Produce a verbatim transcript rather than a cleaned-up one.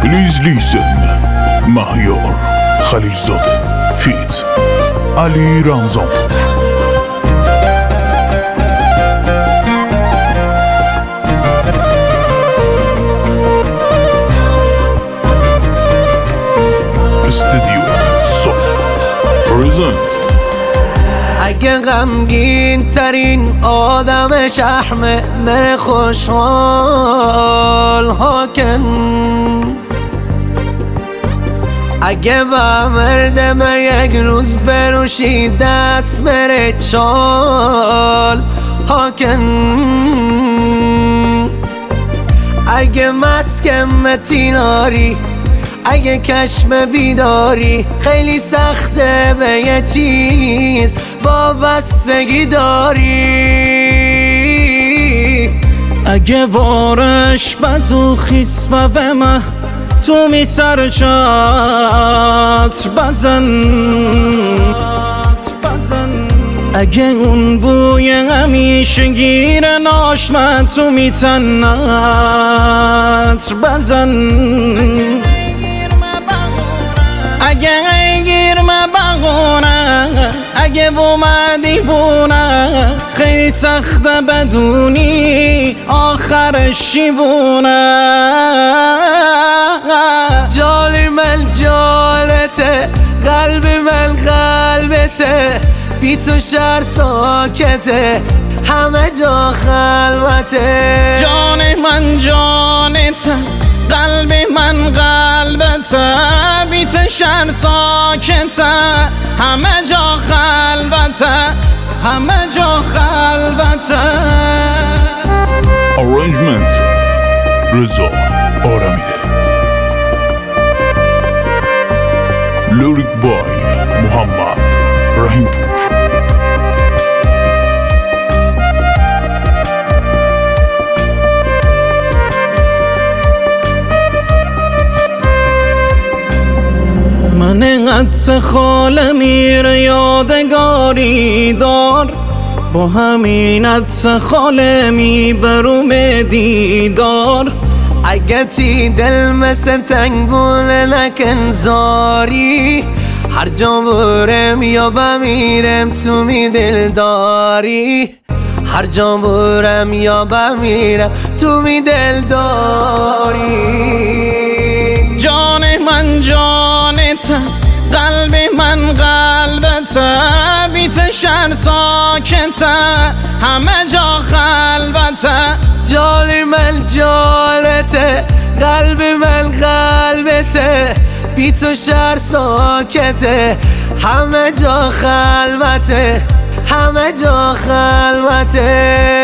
لیز لیزن مهیار خلیلزاده فیت علی رمضانپور. استودیو سول پرزنت. اگه غمگین ترین آدم شحمه مره خوشحال هاکن، اگه با مردم یک روز بروشی دست مره چال هاکن، اگه مسکم تیناری اگه کشم بیداری خیلی سخته به یه چیز وابستگی داری، اگه وارش بزو خیسمه به من تو می سر چتر بزن، اگه اون بوی همیشه گیر ناشمه تو می تنت بزن، اگه گیر ما بغونه اگه اومدی بونه خیلی سخته بدونی آخرش شیوونه. جالی من جالته قلب من قلبته بی تو شهر ساکته همه جا خلوته. جان من جانته قلب من قلبته بی تو شهر ساکته همه جا خلوته همه جا خلوته. Arrangement رضا آرمیده. Lyric by محمد رحیمپور. من اینقدر خاله میره یادگاری دار، با همین عطر خاله میبروم دیدار. اگه تی دل مثل تنگونه نکن زاری، هر جا برم یا بمیرم تو می دل داری، هر جا برم یا بمیرم تو می دل داری. جان من جانته قلب من قلبته بی تو شهر ساکته همه جا خلوته. جالی من جالته قلب من قلبته بی تو شهر ساکته همه جا خلوته همه جا خلوته.